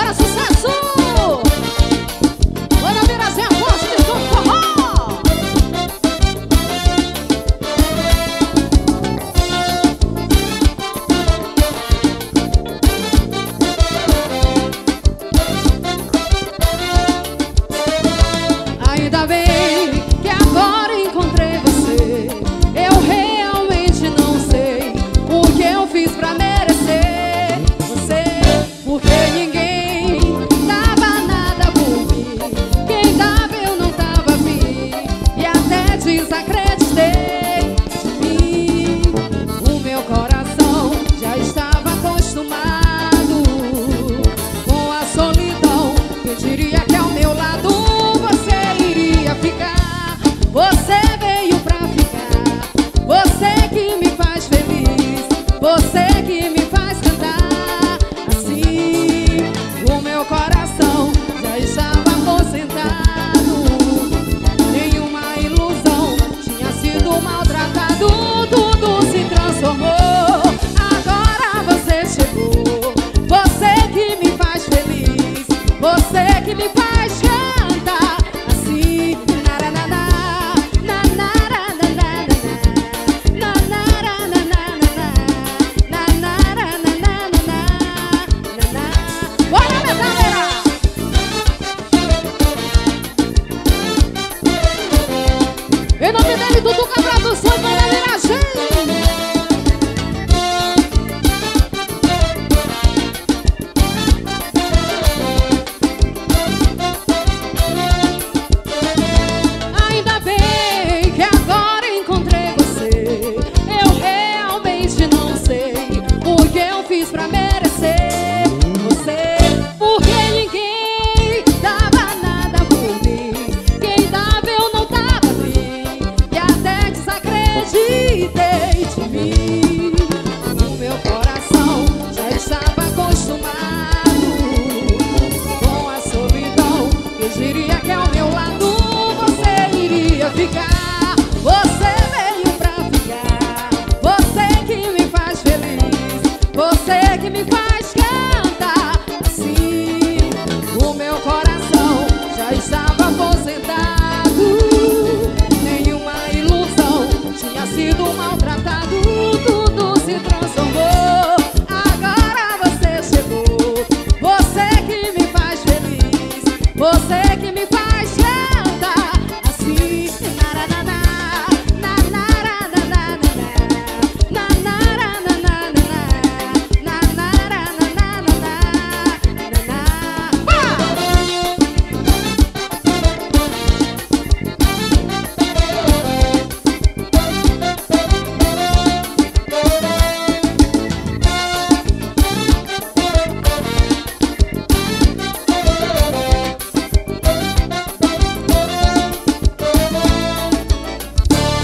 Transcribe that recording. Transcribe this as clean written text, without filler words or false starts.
Bora, sucesso! Bora, Mirazinha, goste do forró! Ainda bem que agora encontrei você. Eu realmente não sei o que eu fiz pra merecer você, porque ninguém dava nada por mim. Quem dava eu não tava afim e até desacreditei de mim. O meu coração já estava acostumado com a solidão. Quem diria que ao meu lado você iria ficar? Você veio pra ficar. Você que me faz feliz, você que me faz cantar. Assim, o meu coração já estava concentrado. Nenhuma ilusão tinha sido maltratado. Tudo se transformou. Agora você chegou. Você que me faz feliz, você que me faz cantar. Assim, narananá, nanarananá, nanarananá, nanarananá. Bora, metaleira! Em nome dele, Duduca Produções, para Miragem. Ainda bem que agora encontrei você. Eu realmente não sei o que eu fiz pra merecer você, porque ninguém dava nada por mim. Quem dava eu não tava afim e até desacreditei de mim. O meu coração já estava acostumado com a solidão. Quem diria que ao meu lado você iria ficar? Você veio pra ficar. Você que me faz feliz, você que me faz cantar. Assim, o meu coração já estava aposentado.